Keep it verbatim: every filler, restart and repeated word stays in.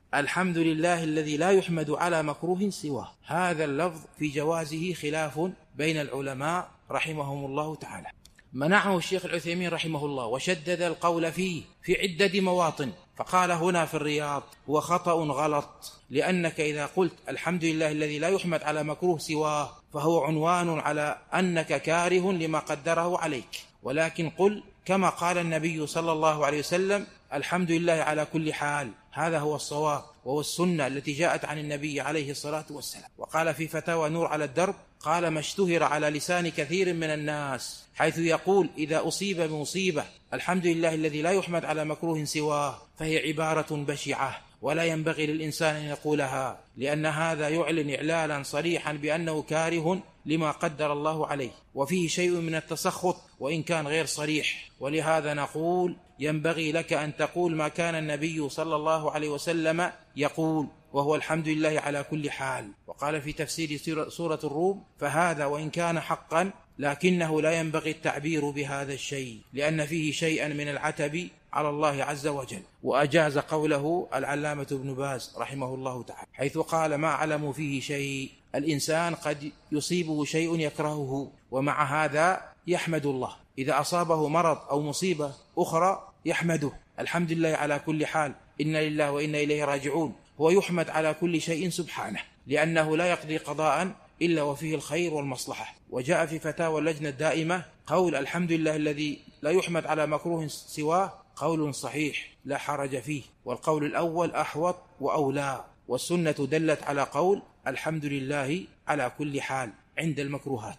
الحمد لله الذي لا يحمد على مكروه سواه. هذا اللفظ في جوازه خلاف بين العلماء رحمهم الله تعالى. منعه الشيخ العثيمين رحمه الله وشدد القول فيه في عدة مواطن، فقال هنا في الرياض هو خطأ غلط، لأنك إذا قلت الحمد لله الذي لا يحمد على مكروه سواه فهو عنوان على أنك كاره لما قدره عليك، ولكن قل كما قال النبي صلى الله عليه وسلم الحمد لله على كل حال. هذا هو الصواب وهو السنة التي جاءت عن النبي عليه الصلاة والسلام. وقال في فتاوى نور على الدرب قال ما اشتهر على لسان كثير من الناس، حيث يقول إذا أصيب بمصيبة الحمد لله الذي لا يحمد على مكروه سواه، فهي عبارة بشعة ولا ينبغي للإنسان أن يقولها، لأن هذا يعلن إعلانا صريحا بأنه كاره لما قدر الله عليه، وفيه شيء من التسخط وإن كان غير صريح. ولهذا نقول ينبغي لك أن تقول ما كان النبي صلى الله عليه وسلم يقول، وهو الحمد لله على كل حال. وقال في تفسير سورة الروم فهذا وإن كان حقا لكنه لا ينبغي التعبير بهذا الشيء، لأن فيه شيئا من العتب على الله عز وجل. وأجاز قوله العلامة ابن باز رحمه الله تعالى حيث قال ما علموا فيه شيء. الإنسان قد يصيبه شيء يكرهه ومع هذا يحمد الله، إذا أصابه مرض أو مصيبة أخرى يحمده الحمد لله على كل حال، إنا لله وإنا إليه راجعون. هو يحمد على كل شيء سبحانه، لأنه لا يقضي قضاء إلا وفيه الخير والمصلحة. وجاء في فتاوى اللجنة الدائمة قول الحمد لله الذي لا يحمد على مكروه سواه قول صحيح لا حرج فيه، والقول الأول أحوط وأولى، والسنة دلت على قول الحمد لله على كل حال عند المكروهات.